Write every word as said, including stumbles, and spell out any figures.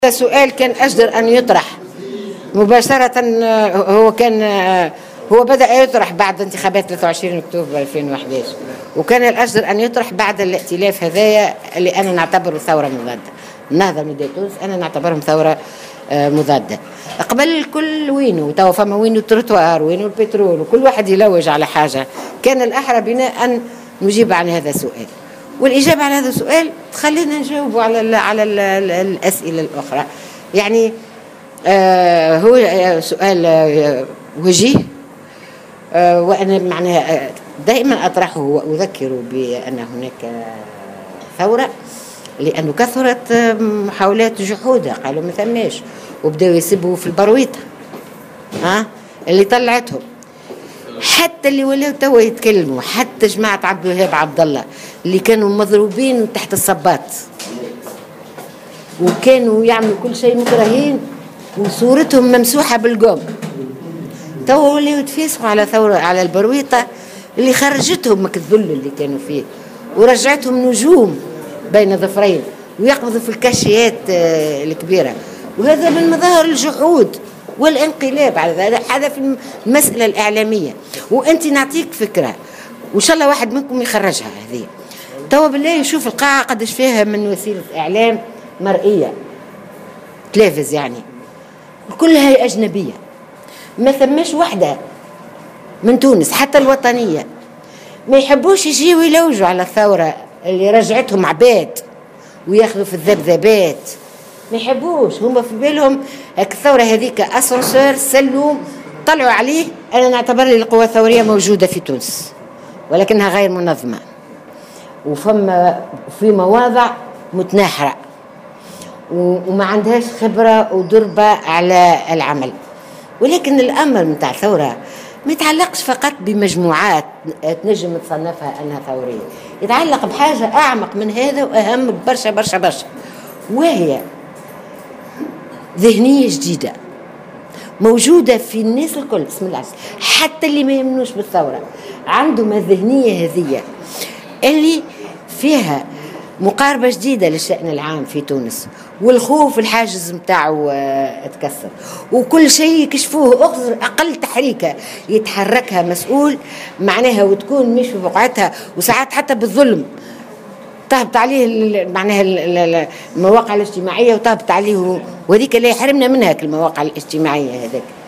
هذا سؤال كان أجدر أن يطرح مباشرة. هو كان هو بدأ يطرح بعد انتخابات ثلاثة وعشرين أكتوبر ألفين وأحد عشر، وكان الأجدر أن يطرح بعد الائتلاف هذايا اللي أنا نعتبره ثورة مضادة. النهضة من تونس أنا نعتبرهم ثورة مضادة. قبل الكل وينه توا فما وينه التروتوار وينه البترول وكل واحد يلوج على حاجة. كان الأحرى بنا أن نجيب عن هذا السؤال، والإجابة على هذا السؤال تخلينا نجاوب على ال على ال الأسئلة الأخرى. يعني آه هو سؤال آه وجيه، آه وأنا معناها دائما أطرحه وأذكر بأن هناك ثورة، لأنه كثرت محاولات جحودها، قالوا ما ثماش وبداوا يسبوا في البرويطة ها اللي طلعتهم، حتى اللي ولاو توا يتكلموا، حتى جماعة عبد الوهاب عبد الله اللي كانوا مضروبين تحت الصباط وكانوا يعملوا كل شيء مكرهين وصورتهم ممسوحة بالقوم، توا ولاو يتفيسوا على ثورة على البرويطة اللي خرجتهم من الذل اللي كانوا فيه ورجعتهم نجوم بين ظفرين ويقبضوا في الكاشيات الكبيرة. وهذا من مظاهر الجحود والانقلاب على ذلك. هذا في المسألة الإعلامية، وأنت نعطيك فكرة وإن شاء الله واحد منكم يخرجها. هذه توا بالله يشوف القاعة قدش فيها من وسيلة إعلام مرئية، تلفز يعني، كلها هي أجنبية، ما ثماش وحدة من تونس حتى الوطنية ما يحبوش يجيوا يلوجوا على الثورة اللي رجعتهم عباد وياخذوا في الذبذبات، ما يحبوش. هم في بالهم الثورة هذيك أسانسور سلوم طلعوا عليه. أنا نعتبر لي القوى الثورية موجودة في تونس ولكنها غير منظمة وفما في مواضع متناحرة وما عندهاش خبرة ودربة على العمل. ولكن الأمر متاع الثورة ما يتعلقش فقط بمجموعات تنجم تصنفها أنها ثورية، يتعلق بحاجة أعمق من هذا وأهم برشا برشا برشا، وهي ذهنية جديدة موجودة في الناس الكل. بسم الله، حتى اللي ما يمنوش بالثورة عندهم الذهنية هذه اللي فيها مقاربة جديدة للشأن العام في تونس، والخوف الحاجز متاعه اتكسر وكل شيء يكشفوه. أقل تحريكة يتحركها مسؤول معناها وتكون مش في بقعتها، وساعات حتى بالظلم طهبت عليه معناها المواقع الاجتماعية وطهبت عليه، وهذيك اللي يحرمنا منها المواقع الاجتماعية هذاك.